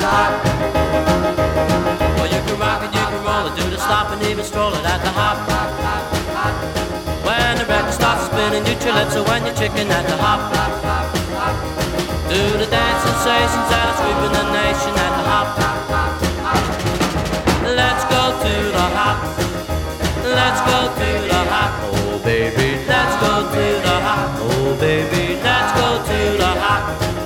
hop. Well, you can rock it, you can roll it, do the stop and even stroll it at the hop. When the record starts spinning, you calypso when you're chicken at the hop. Do the dance sensations that are sweeping the nation at the hop. Let's go to the hop. Let's go to the hop. Oh baby, let's go to the hop. Oh baby, let's go to the hop.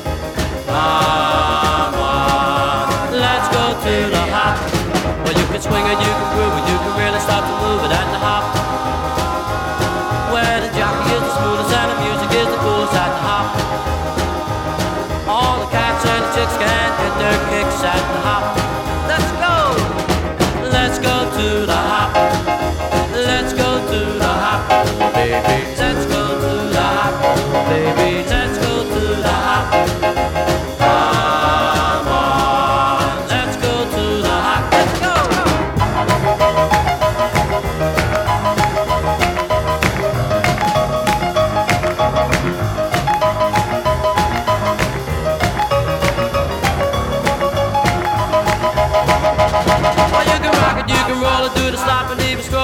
Come on, let's go to the hop. Well, you can swing it, you can groove it, you can really start to move it at the hop. Where the jockey is the smoothest and the music is the coolest at the hop. All the cats and the chicks can get their kicks at the hop. Let's go! Let's go to the hop. Let's go to the hop, baby. Let's go to the hop, baby. Let's go to the hop. Come on, let's go to the hop. Let's go! Well, you can rock it, you can roll it, do the stop and even stroll.